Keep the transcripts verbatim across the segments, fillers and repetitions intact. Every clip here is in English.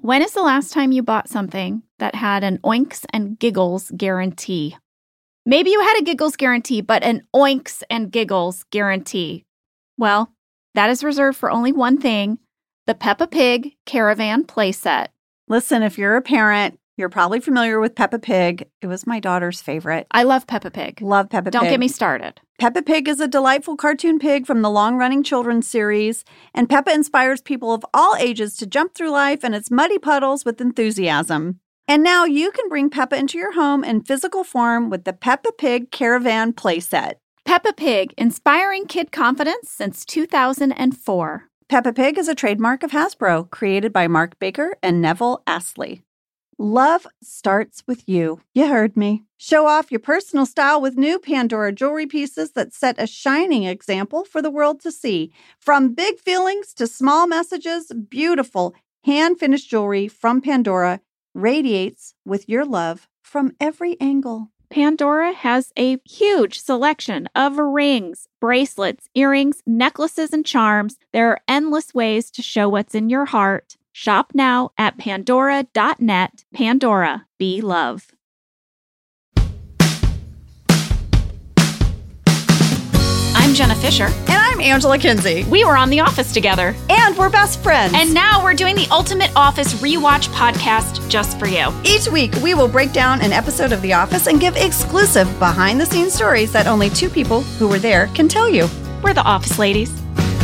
When is the last time you bought something that had an Oinks and Giggles guarantee? Maybe you had a Giggles guarantee, but an Oinks and Giggles guarantee. Well, that is reserved for only one thing, the Peppa Pig Caravan playset. Listen, if you're a parent, you're probably familiar with Peppa Pig. It was my daughter's favorite. I love Peppa Pig. Love Peppa Pig. Don't get me started. Peppa Pig is a delightful cartoon pig from the long-running children's series, and Peppa inspires people of all ages to jump through life and its muddy puddles with enthusiasm. And now you can bring Peppa into your home in physical form with the Peppa Pig Caravan playset. Peppa Pig, inspiring kid confidence since two thousand four. Peppa Pig is a trademark of Hasbro, created by Mark Baker and Neville Astley. Love starts with you. You heard me. Show off your personal style with new Pandora jewelry pieces that set a shining example for the world to see. From big feelings to small messages, beautiful hand-finished jewelry from Pandora radiates with your love from every angle. Pandora has a huge selection of rings, bracelets, earrings, necklaces, and charms. There are endless ways to show what's in your heart. Shop now at pandora dot net. Pandora, be love. I'm Jenna Fisher. And I'm Angela Kinsey. We were on The Office together. And we're best friends. And now we're doing the Ultimate Office Rewatch podcast just for you. Each week, we will break down an episode of The Office and give exclusive behind-the-scenes stories that only two people who were there can tell you. We're the Office ladies.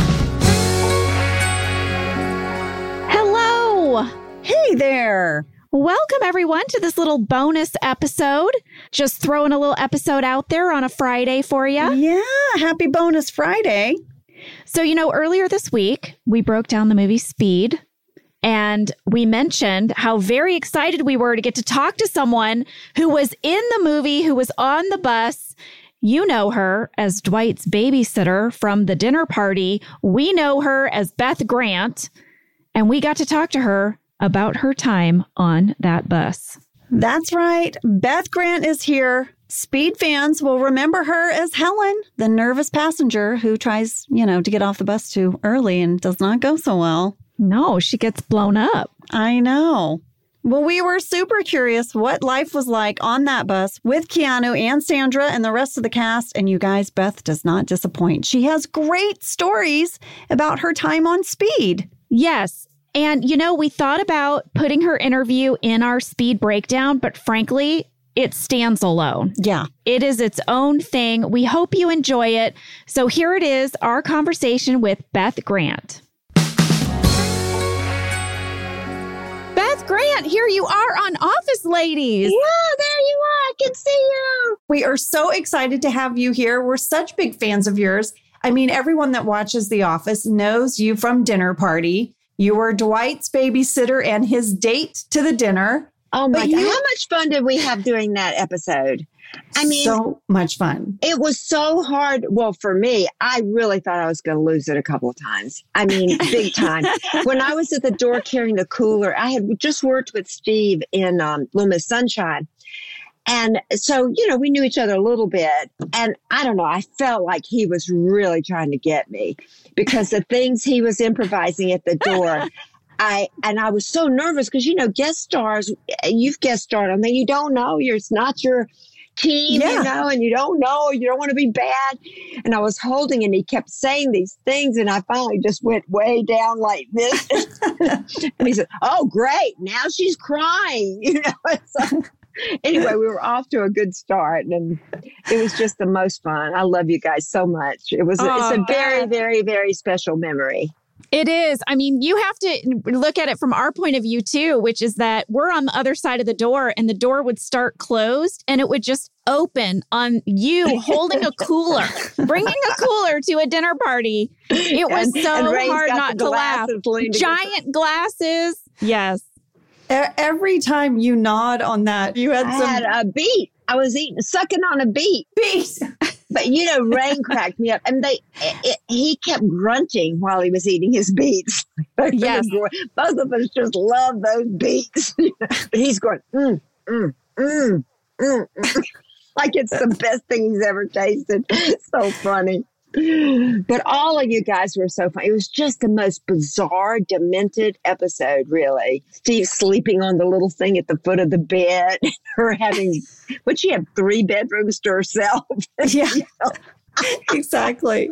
Hello. Hey there. Welcome, everyone, to this little bonus episode. Just throwing a little episode out there on a Friday for you. Yeah, happy bonus Friday. So, you know, earlier this week, we broke down the movie Speed, and we mentioned how very excited we were to get to talk to someone who was in the movie, who was on the bus. You know her as Dwight's babysitter from The Dinner Party. We know her as Beth Grant, and we got to talk to her about her time on that bus. That's right. Beth Grant is here. Speed fans will remember her as Helen, the nervous passenger who tries, you know, to get off the bus too early and does not go so well. No, she gets blown up. I know. Well, we were super curious what life was like on that bus with Keanu and Sandra and the rest of the cast. And you guys, Beth does not disappoint. She has great stories about her time on Speed. Yes. And, you know, we thought about putting her interview in our Speed breakdown, but frankly, it stands alone. Yeah. It is its own thing. We hope you enjoy it. So here it is, our conversation with Beth Grant. Beth Grant, here you are on Office Ladies. Yeah, there you are. I can see you. We are so excited to have you here. We're such big fans of yours. I mean, everyone that watches The Office knows you from Dinner Party. You were Dwight's babysitter and his date to the dinner. Oh, my But God. you- How much fun did we have doing that episode? I mean, so much fun. it was so hard. Well, for me, I really thought I was going to lose it a couple of times. I mean, big time. When I was at the door carrying the cooler, I had just worked with Steve in um, Loomis Sunshine. And so, you know, we knew each other a little bit. And I don't know, I felt like he was really trying to get me because the things he was improvising at the door, I and I was so nervous because, you know, guest stars, you've guest starred on there. You don't know. You're, it's not your team, Yeah. you know, and you don't know. You don't want to be bad. And I was holding and he kept saying these things. And I finally just went way down like this. And he said, oh, great. Now she's crying. You know, so anyway, we were off to a good start, and it was just the most fun. I love you guys so much. It was Oh, it's a very, Beth. very, very special memory. It is. I mean, you have to look at it from our point of view, too, which is that we're on the other side of the door and the door would start closed and it would just open on you holding a cooler, bringing a cooler to a dinner party. It was And- so and Ray's hard got not the to laugh. glasses leaned against Giant glasses. Yes. E- Every time you nod on that, you had I some had a beet. I was eating, sucking on a beet. beat. But, you know, Rain cracked me up. And they, it, it, he kept grunting while he was eating his beets. Yes. Both of us just love those beets. He's going, mm, mm, mm, mm, mm. Like it's the best thing he's ever tasted. So funny. But all of you guys were so fun. It was just the most bizarre, demented episode, really. Steve sleeping on the little thing at the foot of the bed, her having, would she have three bedrooms to herself? Yeah, You know? exactly.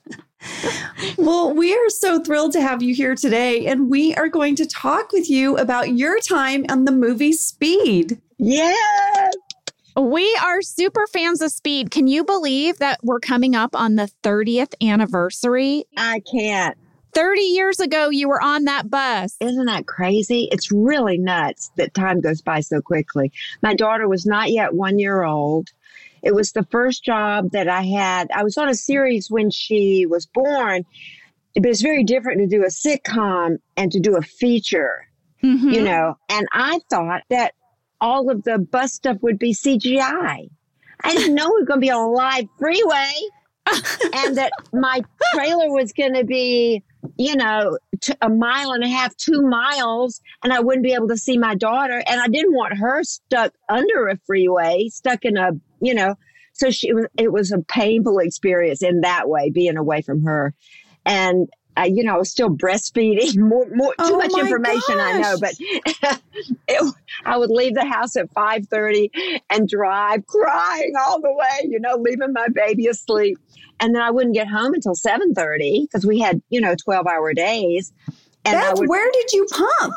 Well, we are so thrilled to have you here today, and we are going to talk with you about your time on the movie Speed. Yes. We are super fans of Speed. Can you believe that we're coming up on the thirtieth anniversary? I can't. thirty years ago, you were on that bus. Isn't that crazy? It's really nuts that time goes by so quickly. My daughter was not yet one year old. It was the first job that I had. I was on a series when she was born, but it's very different to do a sitcom and to do a feature, Mm-hmm. you know. And I thought that all of the bus stuff would be C G I. I didn't know we were going to be on a live freeway and that my trailer was going to be, you know, t- a mile and a half, two miles, and I wouldn't be able to see my daughter. And I didn't want her stuck under a freeway, stuck in a, you know, so she was, it was a painful experience in that way, being away from her. And Uh, you know, I was still breastfeeding. More, more, too Oh much my information, I know. But it, I would leave the house at five thirty and drive, crying all the way. You know, leaving my baby asleep, and then I wouldn't get home until seven thirty because we had, you know, twelve hour days. And Beth, I would, where did you pump?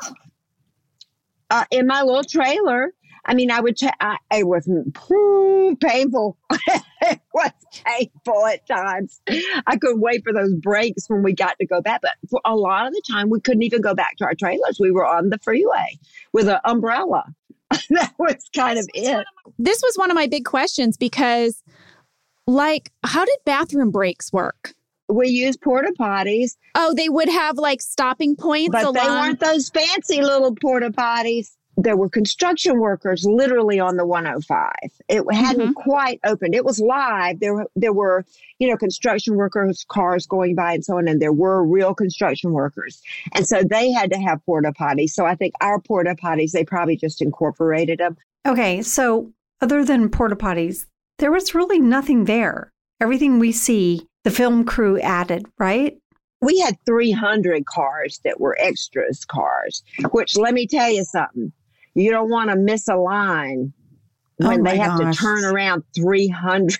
uh, in my little trailer. I mean, I would. T- I, it was poo, painful. It was painful at times. I couldn't wait for those breaks when we got to go back. But for a lot of the time, we couldn't even go back to our trailers. We were on the freeway with an umbrella. That was kind of it. This was one of my big questions because, like, how did bathroom breaks work? We used porta potties, Oh, they would have like stopping points but along. they weren't those fancy little porta potties. There were construction workers literally on the one oh five. It hadn't Mhm. quite opened. It was live. There were, there were, you know, construction workers, cars going by and so on. And there were real construction workers. And so they had to have porta potties. So I think our porta potties, they probably just incorporated them. Okay, so other than porta potties, there was really nothing there. Everything we see, the film crew added, right? We had three hundred cars that were extras cars, which let me tell you something. You don't want to miss a line when Oh they my have gosh. to turn around three hundred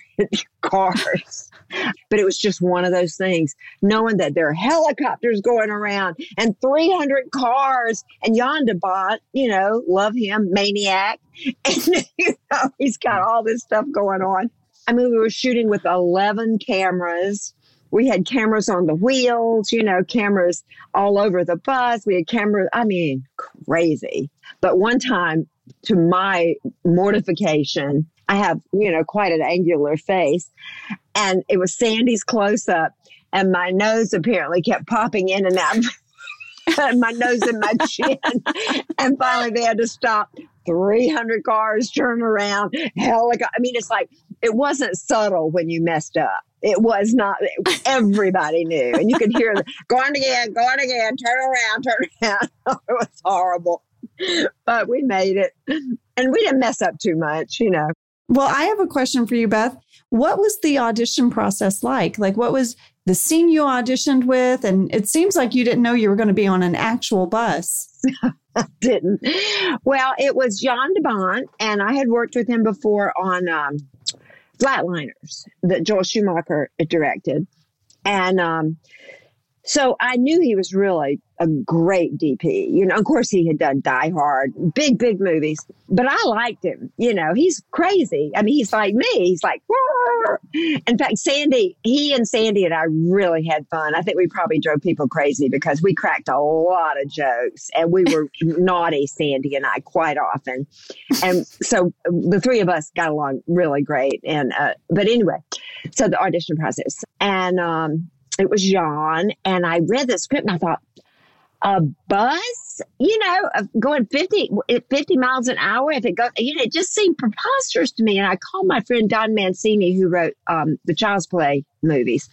cars. But it was just one of those things, knowing that there are helicopters going around and three hundred cars, and Yondabot, you know, love him, maniac. And, you know, he's got all this stuff going on. I mean, we were shooting with eleven cameras. We had cameras on the wheels, you know, cameras all over the bus. We had cameras, I mean, crazy. But one time, to my mortification, I have, you know, quite an angular face. And it was Sandy's close up. And my nose apparently kept popping in and out. My nose and my chin. And finally they had to stop. three hundred cars, turn around. Helicopter. I mean, it's like, it wasn't subtle when you messed up. It was not. Everybody knew. And you could hear the, going again, going again, turn around, turn around. It was horrible. But we made it. And we didn't mess up too much, you know. Well, I have a question for you, Beth. What was the audition process like? Like, what was the scene you auditioned with? And it seems like you didn't know you were going to be on an actual bus. Didn't. Well, it was Jan de Bont, and I had worked with him before on um, Flatliners that Joel Schumacher directed. And um, so I knew he was really a great D P. You know, of course, he had done Die Hard, big, big movies, but I liked him. You know, he's crazy. I mean, he's like me. He's like, "Roar." In fact, Sandy, he and Sandy and I really had fun. I think we probably drove people crazy because we cracked a lot of jokes and we were naughty, Sandy and I, quite often. And so the three of us got along really great. And, uh, but anyway, so the audition process and, um, it was Jan, and I read the script and I thought, a bus, you know, of going fifty, fifty miles an hour. If it goes, you know, it just seemed preposterous to me. And I called my friend Don Mancini, who wrote um, the Child's Play movies.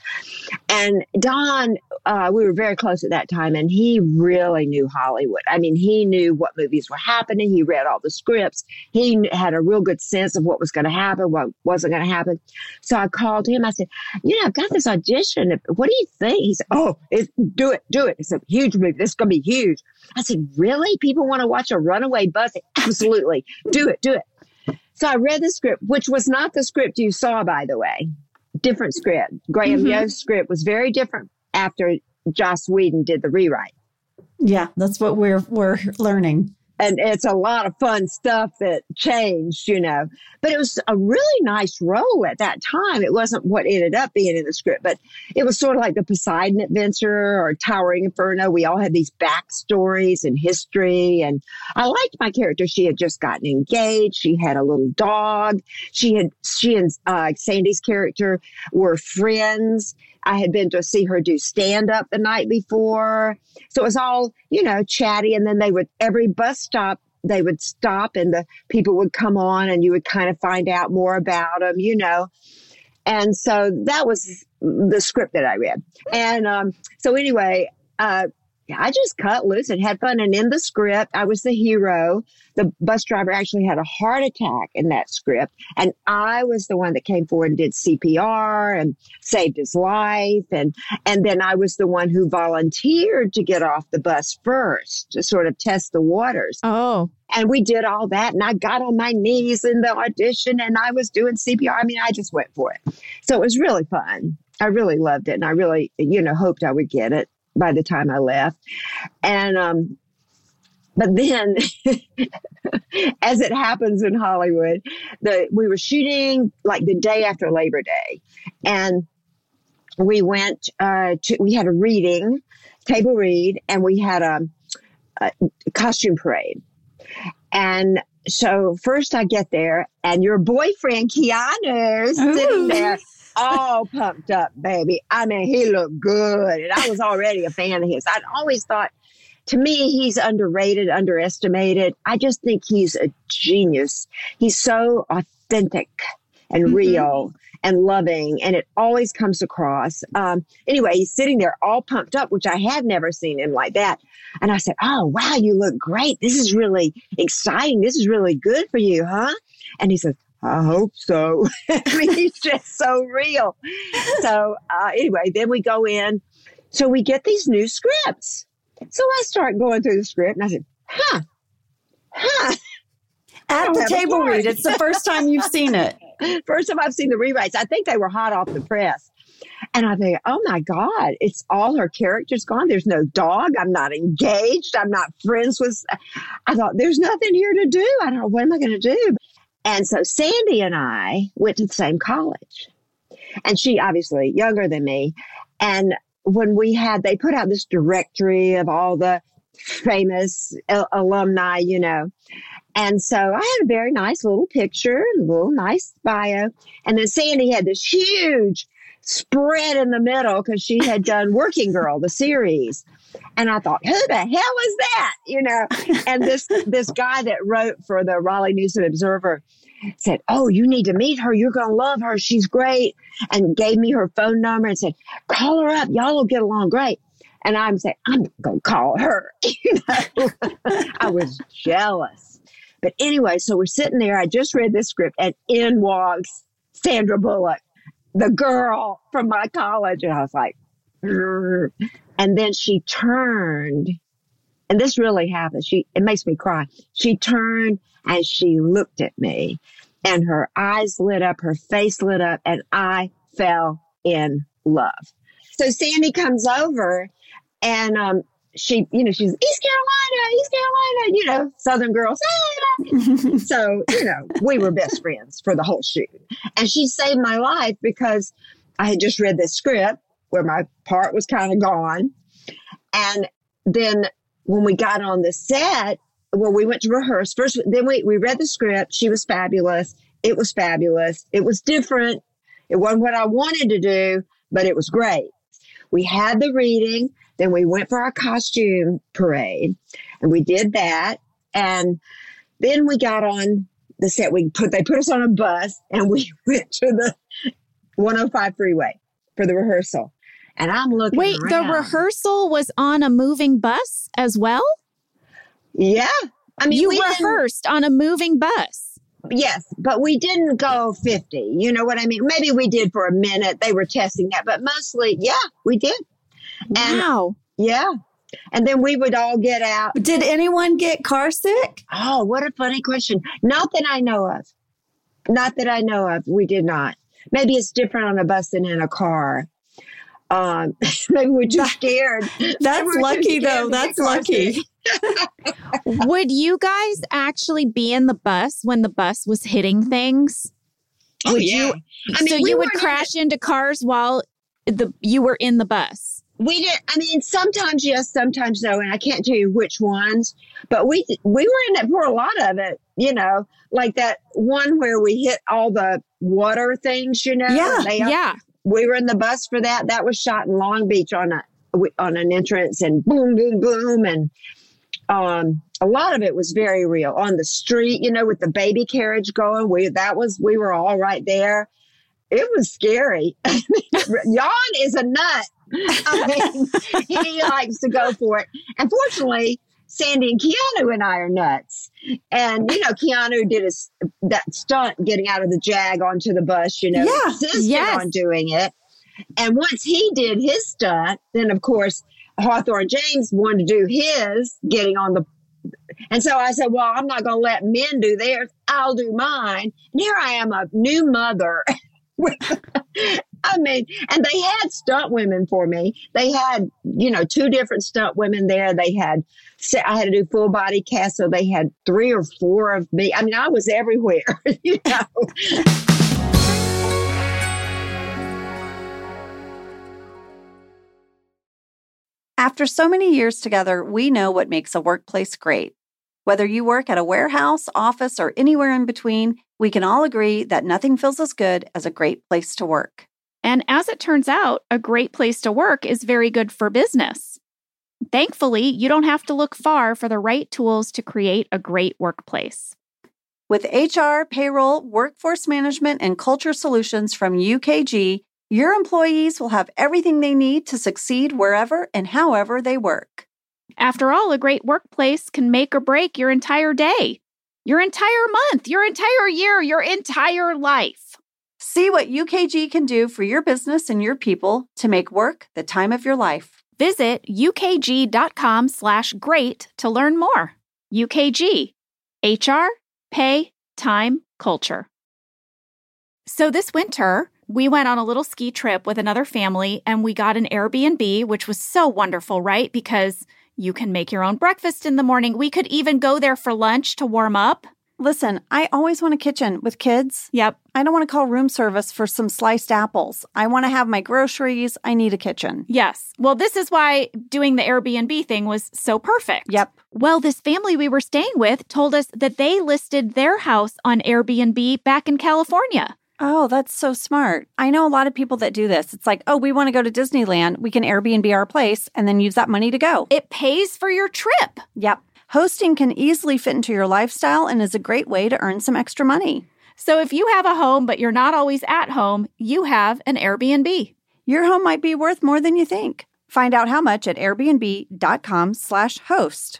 And Don, uh, we were very close at that time, and he really knew Hollywood. I mean, he knew what movies were happening. He read all the scripts. He had a real good sense of what was going to happen, what wasn't going to happen. So I called him. I said, you know, I've got this audition. What do you think? He said, oh, it, do it, do it. It's a huge movie. This is going to be huge. I said, really? People want to watch a runaway bus? Absolutely. Do it, do it. So I read the script, which was not the script you saw, by the way. Different script. Graham mm-hmm. Yost's script was very different after Joss Whedon did the rewrite. Yeah, that's what we're we're learning. And it's a lot of fun stuff that changed, you know. But it was a really nice role at that time. It wasn't what ended up being in the script, but it was sort of like the Poseidon Adventure or Towering Inferno. We all had these backstories and history. And I liked my character. She had just gotten engaged. She had a little dog. She had she and uh, Sandy's character were friends. I had been to see her do stand-up the night before. So it was all, you know, chatty. And then they would, every bus stop, they would stop and the people would come on and you would kind of find out more about them, you know. And so that was the script that I read. And um, so anyway, uh, I just cut loose and had fun. And in the script, I was the hero. The bus driver actually had a heart attack in that script. And I was the one that came forward and did C P R and saved his life. And, and then I was the one who volunteered to get off the bus first to sort of test the waters. Oh. And we did all that. And I got on my knees in the audition and I was doing C P R. I mean, I just went for it. So it was really fun. I really loved it. And I really, you know, hoped I would get it by the time I left. And, um, but then as it happens in Hollywood, the, we were shooting like the day after Labor Day. And we went, uh, to, we had a reading, table read, and we had a, a costume parade. And so first I get there and your boyfriend, Keanu, is sitting there. All pumped up, baby. I mean, he looked good. And I was already a fan of his. I'd always thought, to me, he's underrated, underestimated. I just think he's a genius. He's so authentic and mm-hmm. real and loving. And it always comes across. Um, anyway, he's sitting there all pumped up, which I had never seen him like that. And I said, oh, wow, you look great. This is really exciting. This is really good for you, huh? And he said, I hope so. I mean, he's just so real. So uh, anyway, then we go in. So we get these new scripts. So I start going through the script and I said, huh, huh. At the table read, it's the first time you've seen it. First time I've seen the rewrites. I think they were hot off the press. And I think, oh my God, it's all her characters gone. There's no dog. I'm not engaged. I'm not friends with. I thought, there's nothing here to do. I don't know, what am I going to do? And so Sandy and I went to the same college. And she obviously younger than me. And when we had, they put out this directory of all the famous al- alumni, you know. And so I had a very nice little picture, a little nice bio. And then Sandy had this huge spread in the middle because she had done Working Girl, the series. And I thought, who the hell is that? You know, and this this guy that wrote for the Raleigh News and Observer said, oh, you need to meet her. You're going to love her. She's great. And gave me her phone number and said, call her up. Y'all will get along great. And I'm saying, I'm going to call her. You know, I was jealous. But anyway, so we're sitting there. I just read this script and in walks Sandra Bullock, the girl from my college. And I was like, Rrr. And then she turned, and this really happened. She, it makes me cry. She turned and she looked at me and her eyes lit up, her face lit up, and I fell in love. So Sandy comes over and, um, she, you know, she's East Carolina, East Carolina, you know, Southern girls. Ah! So, you know, we were best friends for the whole shoot. And she saved my life because I had just read this script where my part was kind of gone. And then when we got on the set, well, we went to rehearse first. Then we, we read the script. She was fabulous. It was fabulous. It was different. It wasn't what I wanted to do, but it was great. We had the reading. Then we went for our costume parade, and we did that. And then we got on the set. We put they put us on a bus, and we went to the one oh five freeway for the rehearsal. And I'm looking Wait, around. the rehearsal was on a moving bus as well? Yeah. I mean, you we rehearsed on a moving bus. Yes, but we didn't go fifty. You know what I mean? Maybe we did for a minute. They were testing that, but mostly, yeah, we did. And, wow. Yeah. And then we would all get out. Did anyone get car sick? Oh, what a funny question. Not that I know of. Not that I know of. We did not. Maybe it's different on a bus than in a car. Um, maybe we're too scared. That's we're lucky, though. That's lucky. Would you guys actually be in the bus when the bus was hitting things? Oh, would yeah. You, I mean, so we you would weren't crash into cars while the you were in the bus? We did. I mean, sometimes yes, sometimes no, and I can't tell you which ones. But we we were in it for a lot of it. You know, like that one where we hit all the water things. You know, Yeah, they, yeah. We were in the bus for that. That was shot in Long Beach on a on an entrance, and boom, boom, boom, and um, a lot of it was very real on the street. You know, with the baby carriage going. We that was we were all right there. It was scary. Jan is a nut. I mean, he likes to go for it. And fortunately, Sandy and Keanu and I are nuts. And, you know, Keanu did his, that stunt getting out of the Jag onto the bus, you know, Yeah, insisted yes. on doing it. And once he did his stunt, then, of course, Hawthorne James wanted to do his getting on the. And so I said, well, I'm not going to let men do theirs. I'll do mine. And here I am, a new mother. I mean, and they had stunt women for me. They had, you know, two different stunt women there. They had, I had to do full body cast, so they had three or four of me. I mean, I was everywhere, you know. After so many years together, we know what makes a workplace great. Whether you work at a warehouse, office, or anywhere in between, we can all agree that nothing feels as good as a great place to work. And as it turns out, a great place to work is very good for business. Thankfully, you don't have to look far for the right tools to create a great workplace. With H R, payroll, workforce management, and culture solutions from U K G, your employees will have everything they need to succeed wherever and however they work. After all, a great workplace can make or break your entire day, your entire month, your entire year, your entire life. See what U K G can do for your business and your people to make work the time of your life. Visit ukg.com slash great to learn more. U K G, H R, pay, time, culture. So this winter, we went on a little ski trip with another family and we got an Airbnb, which was so wonderful, right? Because you can make your own breakfast in the morning. We could even go there for lunch to warm up. Listen, I always want a kitchen with kids. Yep. I don't want to call room service for some sliced apples. I want to have my groceries. I need a kitchen. Yes. Well, this is why doing the Airbnb thing was so perfect. Yep. Well, this family we were staying with told us that they listed their house on Airbnb back in California. Oh, that's so smart. I know a lot of people that do this. It's like, oh, we want to go to Disneyland. We can Airbnb our place and then use that money to go. It pays for your trip. Yep. Hosting can easily fit into your lifestyle and is a great way to earn some extra money. So if you have a home, but you're not always at home, you have an Airbnb. Your home might be worth more than you think. Find out how much at airbnb.com slash host.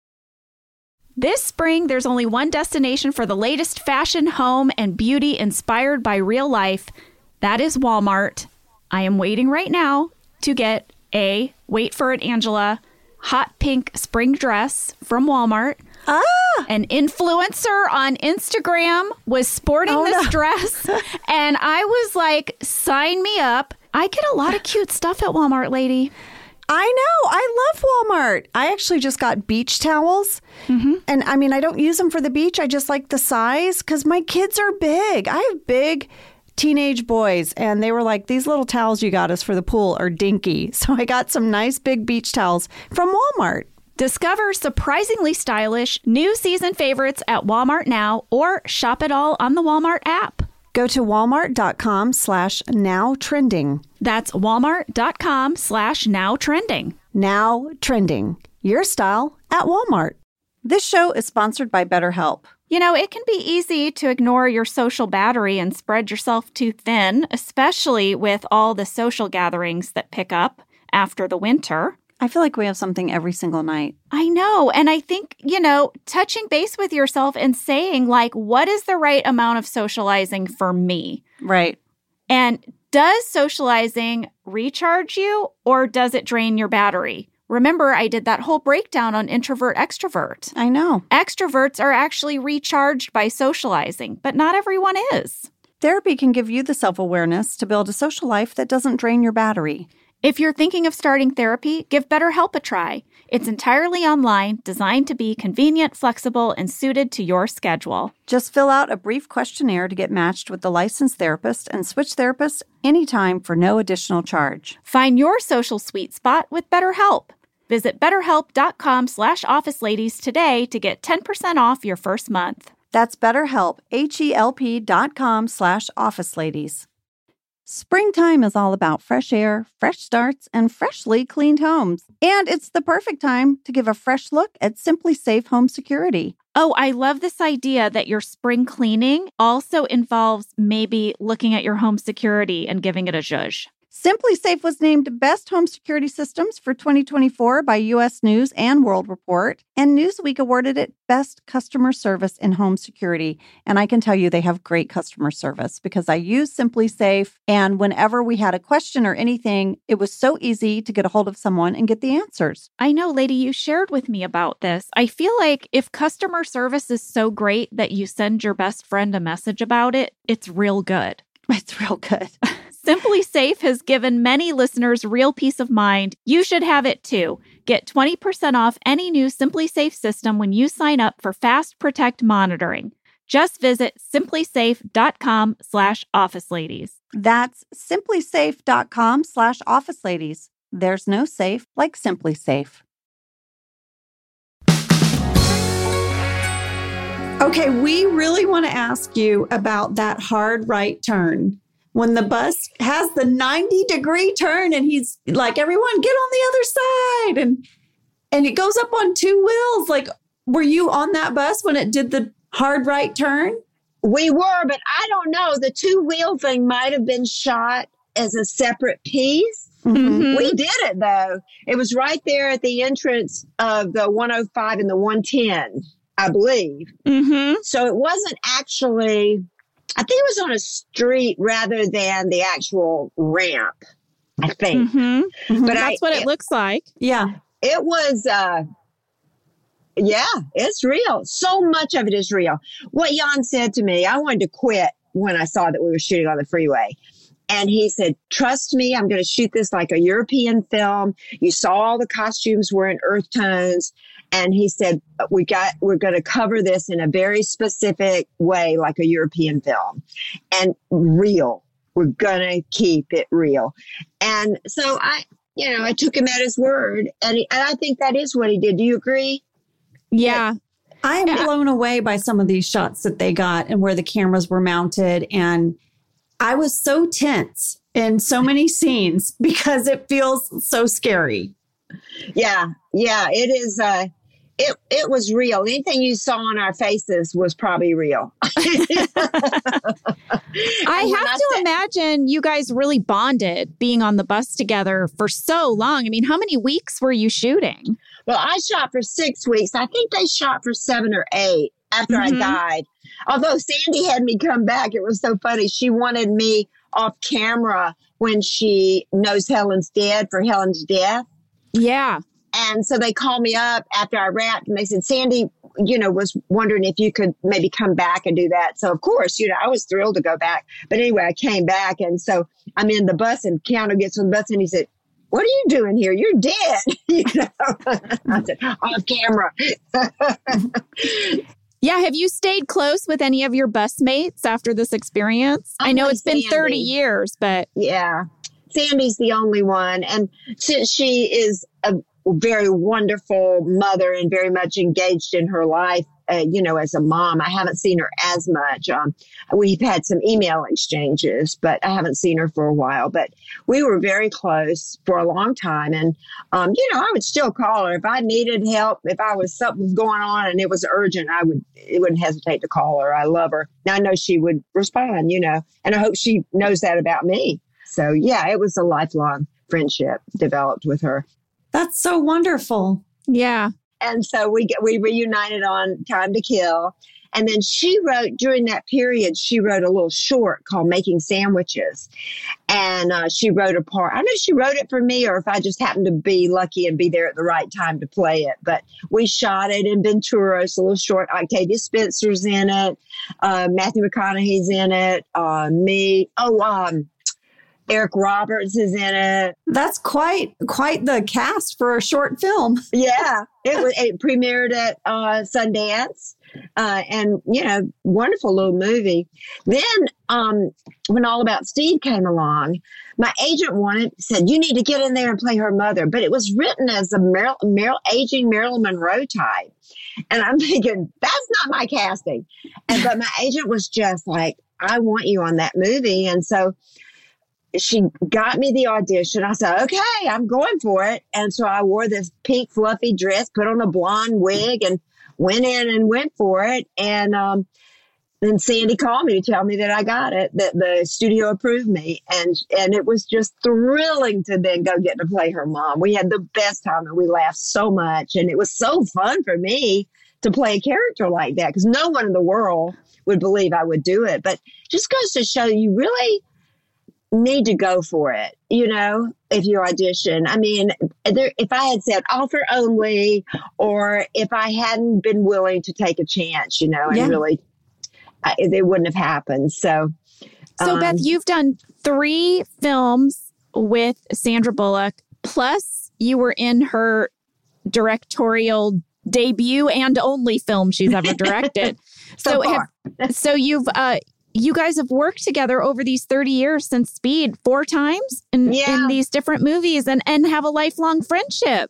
This spring, there's only one destination for the latest fashion, home, and beauty inspired by real life. That is Walmart. I am waiting right now to get a, wait for it, Angela, hot pink spring dress from Walmart. Ah! An influencer on Instagram was sporting Oh, this no. dress, and I was like, sign me up. I get a lot of cute stuff at Walmart, lady. I know. I love Walmart. I actually just got beach towels. Mm-hmm. And I mean, I don't use them for the beach. I just like the size because my kids are big. I have big teenage boys, and they were like, these little towels you got us for the pool are dinky. So I got some nice big beach towels from Walmart. Discover surprisingly stylish new season favorites at Walmart now or shop it all on the Walmart app. Go to walmart.com slash now trending. That's walmart.com slash now trending. Now trending. Your style at Walmart. This show is sponsored by BetterHelp. You know, it can be easy to ignore your social battery and spread yourself too thin, especially with all the social gatherings that pick up after the winter. I feel like we have something every single night. I know. And I think, you know, touching base with yourself and saying, like, what is the right amount of socializing for me? Right. And does socializing recharge you or does it drain your battery? Remember, I did that whole breakdown on introvert extrovert. I know. Extroverts are actually recharged by socializing, but not everyone is. Therapy can give you the self-awareness to build a social life that doesn't drain your battery. If you're thinking of starting therapy, give BetterHelp a try. It's entirely online, designed to be convenient, flexible, and suited to your schedule. Just fill out a brief questionnaire to get matched with the licensed therapist and switch therapists anytime for no additional charge. Find your social sweet spot with BetterHelp. Visit betterhelp.com slash office ladies today to get ten percent off your first month. That's BetterHelp, H-E-L-P dot com slash office ladies. Springtime is all about fresh air, fresh starts, and freshly cleaned homes. And it's the perfect time to give a fresh look at Simply Safe Home Security. Oh, I love this idea that your spring cleaning also involves maybe looking at your home security and giving it a zhuzh. Simply Safe was named Best Home Security Systems for twenty twenty-four by U S News and World Report, and Newsweek awarded it Best Customer Service in Home Security. And I can tell you they have great customer service because I use Simply Safe, and whenever we had a question or anything, it was so easy to get a hold of someone and get the answers. I know, lady, you shared with me about this. I feel like if customer service is so great that you send your best friend a message about it, it's real good. It's real good. Simply Safe has given many listeners real peace of mind. You should have it too. Get twenty percent off any new Simply Safe system when you sign up for Fast Protect monitoring. Just visit simplysafe.com slash office ladies. That's simplysafe.com slash office ladies. There's no safe like Simply Safe. Okay, we really want to ask you about that hard right turn. When the bus has the ninety degree turn and he's like, everyone get on the other side. And and it goes up on two wheels. Like, were you on that bus when it did the hard right turn? We were, but I don't know. The two wheel thing might have been shot as a separate piece. Mm-hmm. We did it, though. It was right there at the entrance of the one oh five and the one ten, I believe. Mm-hmm. So it wasn't actually... I think it was on a street rather than the actual ramp, I think. Mm-hmm. But That's I, what it, it looks like. Yeah. It was, uh, yeah, it's real. So much of it is real. What Jan said to me, I wanted to quit when I saw that we were shooting on the freeway. And he said, trust me, I'm going to shoot this like a European film. You saw all the costumes were in earth tones. And he said, we got, we're going to cover this in a very specific way, like a European film, and real. We're going to keep it real. And so I, you know, I took him at his word, and, he, and I think that is what he did. Do you agree? Yeah. I am Yeah. blown away by some of these shots that they got and where the cameras were mounted. And I was so tense in so many scenes because it feels so scary. Yeah. Yeah. It is. Uh, it, it was real. Anything you saw on our faces was probably real. I And when have I to said- imagine you guys really bonded being on the bus together for so long. I mean, how many weeks were you shooting? Well, I shot for six weeks. I think they shot for seven or eight after Mhm. I died. Although Sandy had me come back, it was so funny. She wanted me off camera when she knows Helen's dead for Helen's death. Yeah. And so they called me up after I wrapped and they said, Sandy, you know, was wondering if you could maybe come back and do that. So of course, you know, I was thrilled to go back. But anyway, I came back. And so I'm in the bus and Keanu gets on the bus and he said, what are you doing here? You're dead. You know, I said, off camera. Yeah. Have you stayed close with any of your bus mates after this experience? I know Only it's been thirty Sandy. years, but Yeah. Sandy's the only one. And since she is a very wonderful mother and very much engaged in her life, uh, you know, as a mom. I haven't seen her as much. Um, we've had some email exchanges, but I haven't seen her for a while. But we were very close for a long time. And, um, you know, I would still call her if I needed help. If I was something was going on and it was urgent, I would, it wouldn't hesitate to call her. I love her. Now I know she would respond, you know, and I hope she knows that about me. So, yeah, it was a lifelong friendship developed with her. That's so wonderful. Yeah. And so we we reunited on Time to Kill. And then she wrote, during that period, she wrote a little short called Making Sandwiches. And uh, she wrote a part. I don't know if she wrote it for me or if I just happened to be lucky and be there at the right time to play it. But we shot it in Ventura. It's a little short. Octavia Spencer's in it. Uh, Matthew McConaughey's in it. Uh, me. Oh, um. Eric Roberts is in it. That's quite quite the cast for a short film. Yeah, it was. It premiered at uh, Sundance, uh, and you know, wonderful little movie. Then, um, when All About Steve came along, my agent wanted said you need to get in there and play her mother, but it was written as a Meryl, Meryl, aging Marilyn Monroe type, and I'm thinking that's not my casting. And but my agent was just like, I want you on that movie, and so. She got me the audition. I said, okay, I'm going for it. And so I wore this pink fluffy dress, put on a blonde wig and went in and went for it. And um, then Sandy called me to tell me that I got it, that the studio approved me. And, and it was just thrilling to then go get to play her mom. We had the best time and we laughed so much. And it was so fun for me to play a character like that because no one in the world would believe I would do it. But just goes to show you really need to go for it, you know, if you audition. I mean, there, if I had said offer only, or if I hadn't been willing to take a chance, you know, and yeah. really, uh, it wouldn't have happened. So, so um, Beth, you've done three films with Sandra Bullock, plus you were in her directorial debut and only film she's ever directed. so, so, have, so you've, uh, you guys have worked together over these thirty years since Speed four times in, yeah. in these different movies and, and have a lifelong friendship.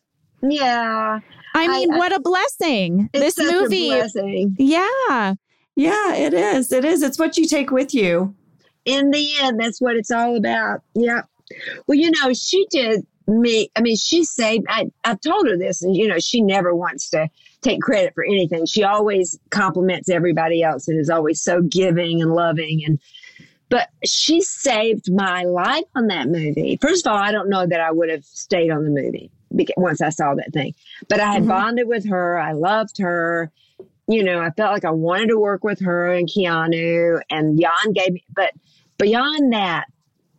Yeah. I mean, I, what a blessing. It's this such movie. A blessing. Yeah. Yeah, it is. It is. It's what you take with you. In the end, that's what it's all about. Yeah. Well, you know, she did me. I mean, she saved, I, I've told her this and, you know, she never wants to take credit for anything. She always compliments everybody else and is always so giving and loving. And, but she saved my life on that movie. First of all, I don't know that I would have stayed on the movie once I saw that thing, but I had mm-hmm. bonded with her. I loved her. You know, I felt like I wanted to work with her and Keanu, and Jan gave me, but beyond that,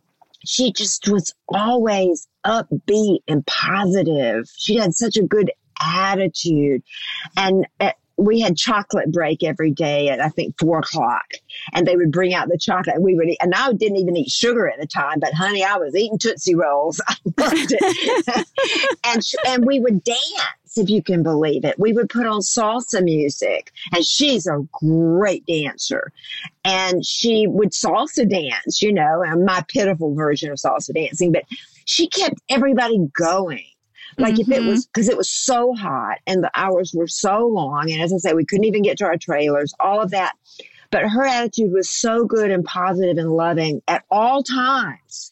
she just was always upbeat and positive. She had such a good attitude. And uh, we had chocolate break every day at, I think, four o'clock. And they would bring out the chocolate and we would eat. And I didn't even eat sugar at the time, but honey, I was eating Tootsie Rolls. I loved it. and, and we would dance, if you can believe it. We would put on salsa music, and she's a great dancer. And she would salsa dance, you know, and my pitiful version of salsa dancing, but she kept everybody going. Like mm-hmm. if it was, because it was so hot and the hours were so long. And as I say, we couldn't even get to our trailers, all of that. But her attitude was so good and positive and loving at all times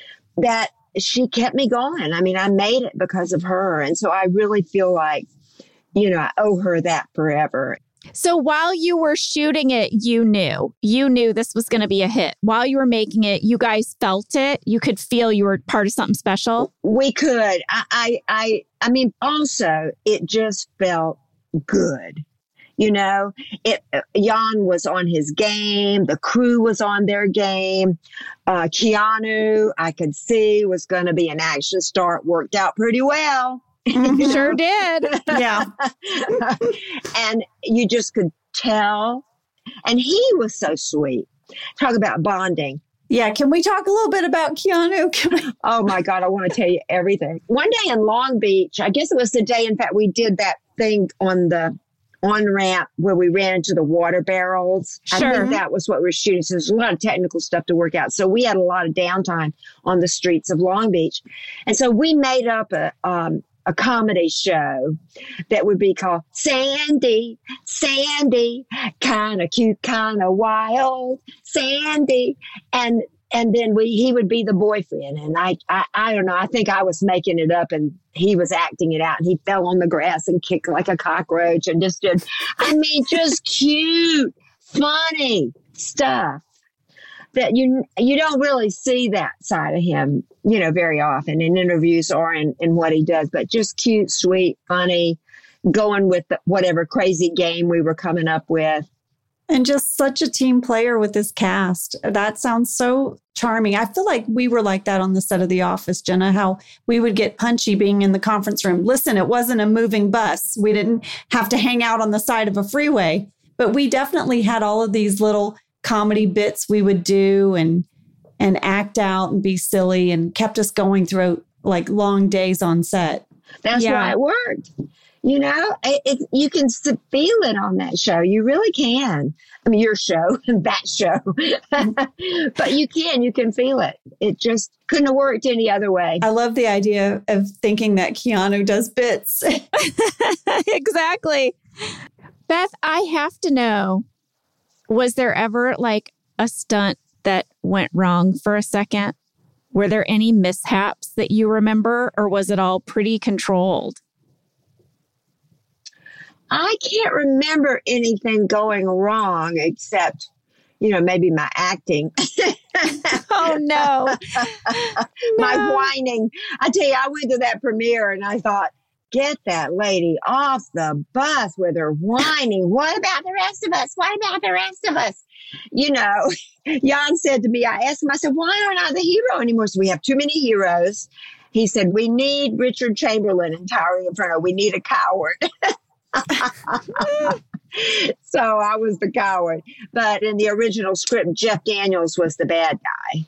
that she kept me going. I mean, I made it because of her. And so I really feel like, you know, I owe her that forever. So while you were shooting it, you knew, you knew this was going to be a hit. While you were making it, you guys felt it. You could feel you were part of something special. We could. I, I, I, I mean, also, it just felt good. You know, it, Jan was on his game. The crew was on their game. Uh, Keanu, I could see, was going to be an action star. It worked out pretty well. Sure did. Yeah. And you just could tell. And he was so sweet. Talk about bonding. Yeah. Can we talk a little bit about Keanu? Can we- oh, my God. I want to tell you everything. One day in Long Beach, I guess it was the day, in fact, we did that thing on the on-ramp where we ran into the water barrels. Sure. I think that was what we were shooting. So there's a lot of technical stuff to work out. So we had a lot of downtime on the streets of Long Beach. And so we made up a, um, a comedy show that would be called Sandy, Sandy, kind of cute, kind of wild, Sandy. And and then we he would be the boyfriend. And I, I, I don't know, I think I was making it up and he was acting it out. And he fell on the grass and kicked like a cockroach and just did, I mean, just cute, funny stuff that you you don't really see that side of him, you know, very often in interviews or in, in what he does, but just cute, sweet, funny, going with the, whatever crazy game we were coming up with. And just such a team player with this cast. That sounds so charming. I feel like we were like that on the set of The Office, Jenna, how we would get punchy being in the conference room. Listen, it wasn't a moving bus. We didn't have to hang out on the side of a freeway, but we definitely had all of these little comedy bits we would do and and act out and be silly and kept us going through like long days on set. That's Yeah. why it worked. You know, it, it, you can s- feel it on that show. You really can. I mean, your show, that show. But you can, you can feel it. It just couldn't have worked any other way. I love the idea of thinking that Keanu does bits. Exactly. Beth, I have to know, was there ever like a stunt that went wrong for a second? Were there any mishaps that you remember, or was it all pretty controlled? I can't remember anything going wrong except, you know, maybe my acting. Oh, no. My No. whining. I tell you, I went to that premiere and I thought, get that lady off the bus with her whining. What about the rest of us? What about the rest of us? You know, Jan said to me, I asked him, I said, why aren't I the hero anymore? So we have too many heroes. He said, we need Richard Chamberlain in Towering Inferno. We need a coward. So I was the coward. But in the original script, Jeff Daniels was the bad guy.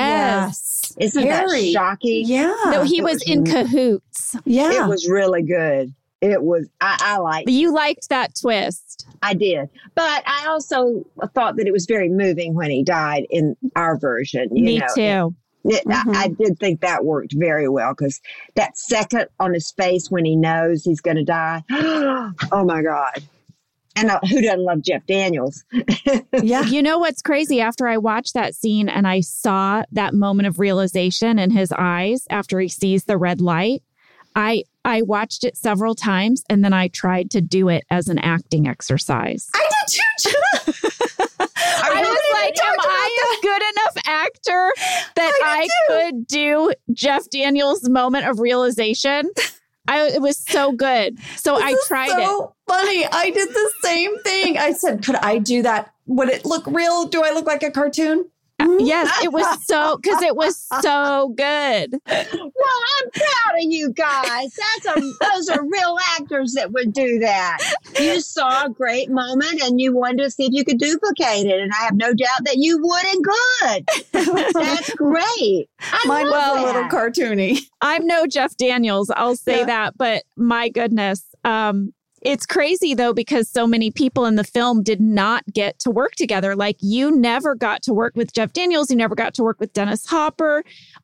Yes. Isn't Harry. that shocking? Yeah. No, he it was was in re- cahoots. Yeah. It was really good. It was, I, I liked You liked that twist. I did. But I also thought that it was very moving when he died in our version. You Me know. too. It, Mhm. I, I did think that worked very well because that second on his face when he knows he's going to die. Oh, my God. And uh, who doesn't love Jeff Daniels? Yeah. You know what's crazy? After I watched that scene and I saw that moment of realization in his eyes after he sees the red light, I I watched it several times and then I tried to do it as an acting exercise. I did too, Jenna. I was like, am I a good enough actor that I, I could do Jeff Daniels' moment of realization? I, it was so good. So This I is tried so it. funny. I did the same thing. I said, could I do that? Would it look real? Do I look like a cartoon? Yes, it was so, because it was so good. Well, I'm proud of you guys. That's a, those are real actors that would do that. You saw a great moment and you wanted to see if you could duplicate it. And I have no doubt that you would and could. That's great. I Mine was love a little that. cartoony. I'm no Jeff Daniels, I'll say Yeah. that, but my goodness. Um, it's crazy though, because so many people in the film did not get to work together. Like you never got to work with Jeff Daniels. You never got to work with Dennis Hopper.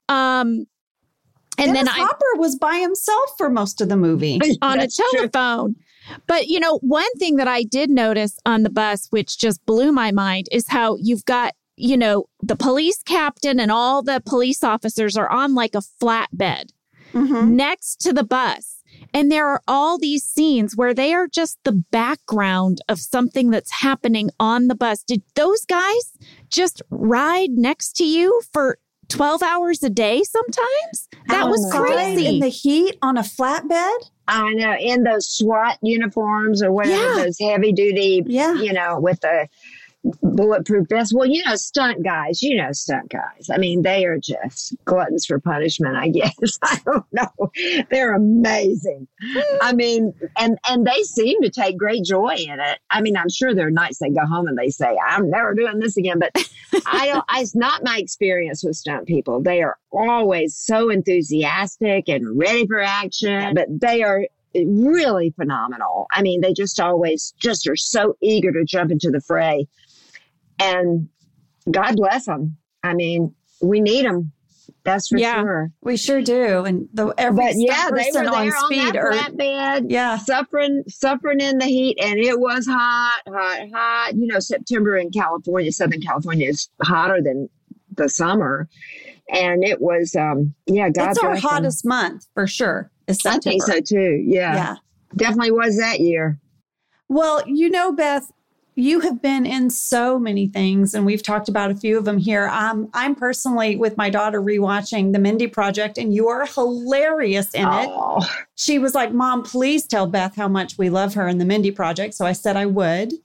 Um, and Dennis then I, Hopper was by himself for most of the movie. on a That's true. telephone. But, you know, one thing that I did notice on the bus, which just blew my mind, is how you've got, you know, the police captain and all the police officers are on like a flatbed Mm-hmm. next to the bus. And there are all these scenes where they are just the background of something that's happening on the bus. Did those guys just ride next to you for twelve hours a day sometimes? That was Outside crazy. In the heat on a flatbed? I know, in those SWAT uniforms or whatever, Yeah. those heavy duty, Yeah. you know, with the bulletproof vest. Well, you know, stunt guys, you know, stunt guys. I mean, they are just gluttons for punishment, I guess. I don't know. They're amazing. I mean, and, and they seem to take great joy in it. I mean, I'm sure there are nights they go home and they say, I'm never doing this again. But I don't, it's not my experience with stunt people. They are always so enthusiastic and ready for action, but they are really phenomenal. I mean, they just always just are so eager to jump into the fray. And God bless them. I mean, we need them. That's for Yeah. sure. We sure do. And the every But yeah, stunt they person were there on on, speed that or flatbed, yeah. suffering, suffering in the heat, and it was hot, hot, hot. You know, September in California, Southern California is hotter than the summer, and it was, um, yeah, God it's our bless them. hottest month for sure. Is I September. think so too. Yeah, Yeah. definitely was that year. Well, you know, Beth, you have been in so many things, and we've talked about a few of them here. Um, I'm personally with my daughter rewatching The Mindy Project, and you are hilarious in it. Oh. She was like, Mom, please tell Beth how much we love her in The Mindy Project. So I said I would.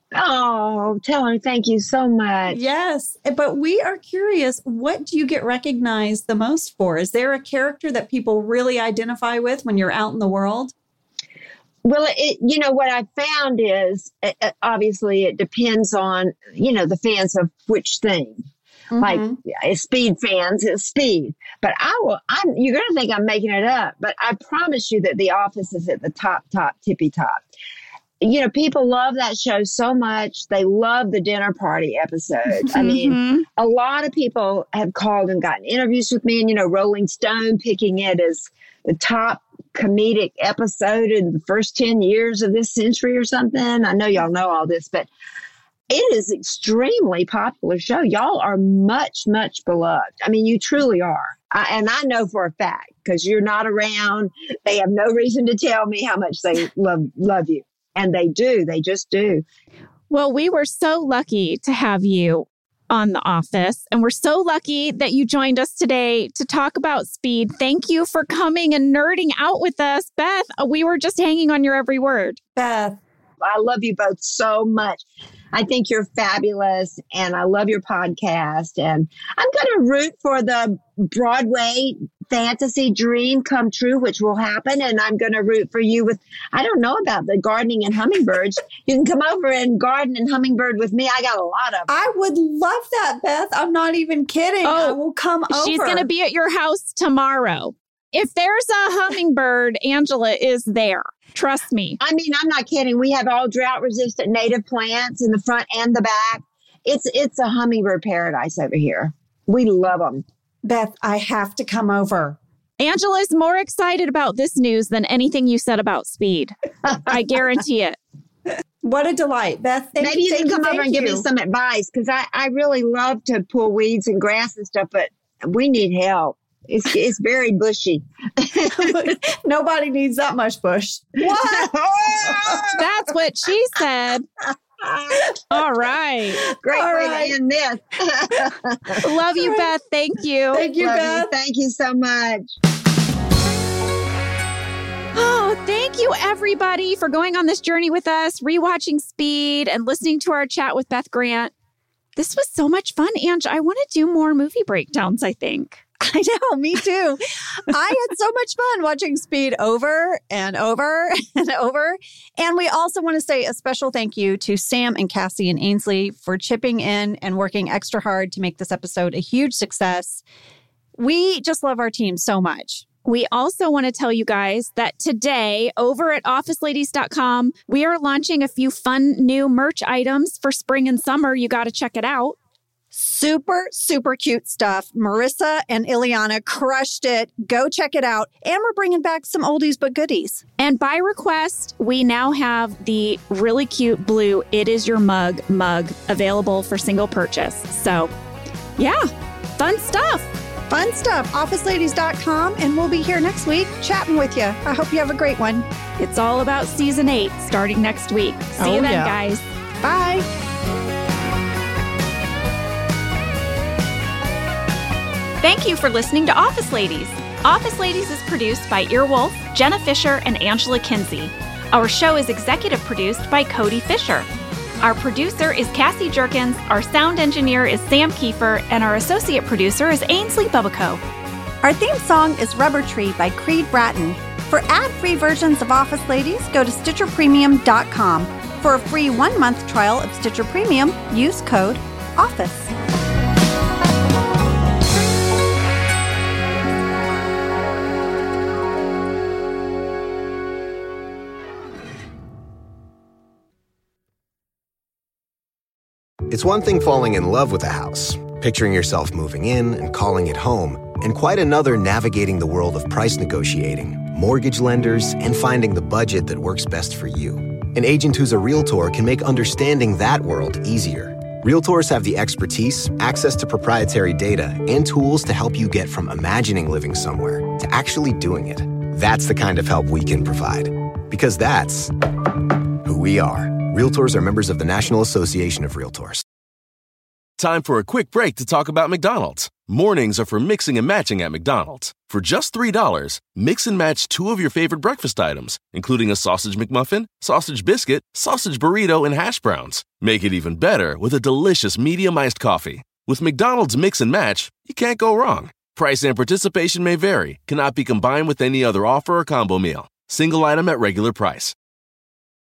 Oh, tell her thank you so much. Yes. But we are curious, what do you get recognized the most for? Is there a character that people really identify with when you're out in the world? Well, it, you know, what I found is uh, obviously it depends on, you know, the fans of which thing. Mm-hmm. Like uh, Speed fans, it's Speed. But I will, I'm, you're going to think I'm making it up, but I promise you that The Office is at the top, top, tippy top. You know, people love that show so much. They love the dinner party episode. I mean, Mhm. a lot of people have called and gotten interviews with me, and, you know, Rolling Stone picking it as the top comedic episode in the first ten years of this century or something. I know y'all know all this, but it is extremely popular show. Y'all are much, much beloved. I mean, you truly are. I, and I know for a fact, because you're not around. They have no reason to tell me how much they love love you. And they do. They just do. Well, we were so lucky to have you on The Office, and we're so lucky that you joined us today to talk about Speed. Thank you for coming and nerding out with us, Beth. We were just hanging on your every word. Beth. I love you both so much. I think you're fabulous, and I love your podcast. And I'm going to root for the Broadway fantasy dream come true, which will happen. And I'm going to root for you with, I don't know about the gardening and hummingbirds. You can come over and garden and hummingbird with me. I got a lot of them. I would love that, Beth. I'm not even kidding. Oh, I will come over. She's going to be at your house tomorrow. If there's a hummingbird, Angela is there. Trust me. I mean, I'm not kidding. We have all drought resistant native plants in the front and the back. It's it's a hummingbird paradise over here. We love them. Beth, I have to come over. Angela's more excited about this news than anything you said about Speed. I guarantee it. What a delight. Beth, thank Maybe you. you can come thank over and you. give me some advice, because I, I really love to pull weeds and grass and stuff, but we need help. It's it's very bushy. Nobody needs that much bush. What? That's what she said. All right. Great All way right. to end this. Love you, Beth. Thank you. Thank you, Love Beth. you. Thank you so much. Oh, thank you, everybody, for going on this journey with us, rewatching Speed and listening to our chat with Beth Grant. This was so much fun, Ange. I want to do more movie breakdowns, I think. I know, me too. I had so much fun watching Speed over and over and over. And we also want to say a special thank you to Sam and Cassie and Ainsley for chipping in and working extra hard to make this episode a huge success. We just love our team so much. We also want to tell you guys that today over at office ladies dot com, we are launching a few fun new merch items for spring and summer. You got to check it out. Super, super cute stuff. Marissa and Ileana crushed it. Go check it out. And we're bringing back some oldies but goodies. And by request, we now have the really cute blue It Is Your Mug mug available for single purchase. So, yeah, fun stuff. Fun stuff. office ladies dot com. And we'll be here next week chatting with you. I hope you have a great one. It's all about season eight starting next week. See Oh, you then, yeah. guys. Bye. Thank you for listening to Office Ladies. Office Ladies is produced by Earwolf, Jenna Fisher, and Angela Kinsey. Our show is executive produced by Cody Fisher. Our producer is Cassie Jerkins, our sound engineer is Sam Kiefer, and our associate producer is Ainsley Bubico. Our theme song is Rubber Tree by Creed Bratton. For ad-free versions of Office Ladies, go to Stitcher Premium dot com. For a free one-month trial of Stitcher Premium, use code OFFICE. It's one thing falling in love with a house, picturing yourself moving in and calling it home. and quite another navigating the world of price negotiating, mortgage lenders, and finding the budget that works best for you. An agent who's a Realtor can make understanding that world easier. Realtors have the expertise, access to proprietary data, and tools to help you get from imagining living somewhere to actually doing it. That's the kind of help we can provide. Because that's who we are. Realtors are members of the National Association of Realtors. Time for a quick break to talk about McDonald's. Mornings are for mixing and matching at McDonald's. For just three dollars, mix and match two of your favorite breakfast items, including a sausage McMuffin, sausage biscuit, sausage burrito, and hash browns. Make it even better with a delicious medium iced coffee. With McDonald's Mix and Match, you can't go wrong. Price and participation may vary, cannot be combined with any other offer or combo meal. Single item at regular price.